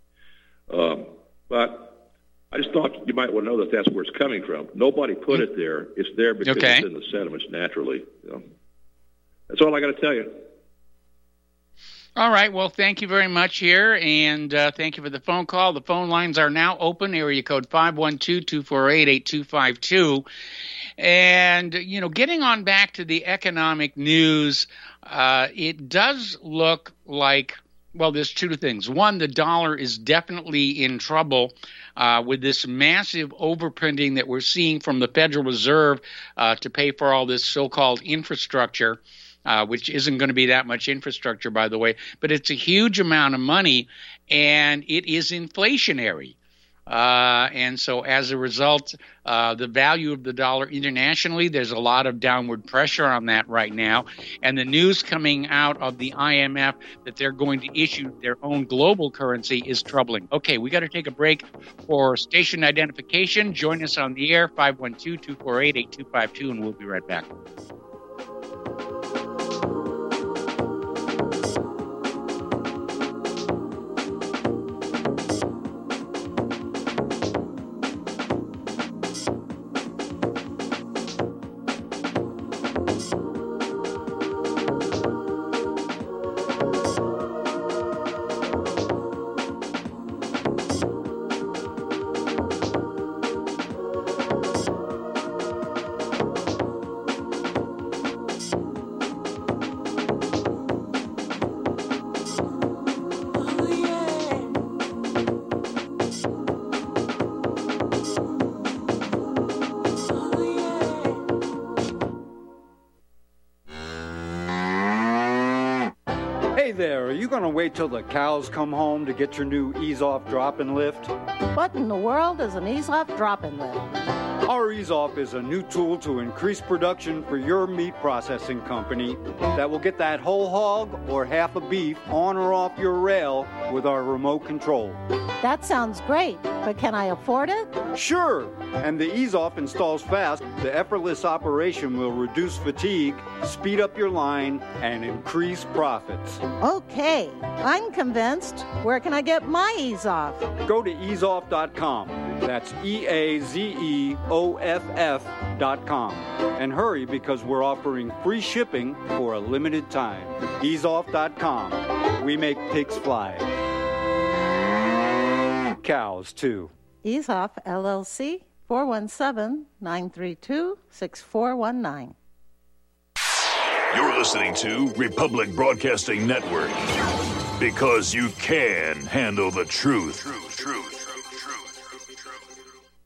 But I just thought you might want to know that that's where it's coming from. Nobody put it there. It's there because it's in the sediments naturally. That's all I got to tell you. All right. Well, thank you very much here, and thank you for the phone call. The phone lines are now open. Area code 512-248-8252. And, getting on back to the economic news, it does look like, well, there's two things. One, the dollar is definitely in trouble with this massive overprinting that we're seeing from the Federal Reserve to pay for all this so-called infrastructure, which isn't going to be that much infrastructure, by the way. But it's a huge amount of money, and it is inflationary. And so as a result, the value of the dollar internationally, there's a lot of downward pressure on that right now. And the news coming out of the IMF that they're going to issue their own global currency is troubling. Okay, we got to take a break for station identification. Join us on the air, 512-248-8252, and we'll be right back. Going to wait till the cows come home to get your new ease-off drop-and lift? What in the world is an ease-off drop-and lift? Our Ease-Off is a new tool to increase production for your meat processing company that will get that whole hog or half a beef on or off your rail with our remote control. That sounds great, but can I afford it? Sure! And the Ease-Off installs fast. The effortless operation will reduce fatigue, speed up your line, and increase profits. Okay, I'm convinced. Where can I get my Ease-Off? Go to easeoff.com. That's EAZEOFF.com. And hurry because we're offering free shipping for a limited time. Easeoff.com. We make pigs fly. Cows, too. Ease-Off, LLC, 417-932-6419. You're listening to Republic Broadcasting Network. Because you can handle the truth.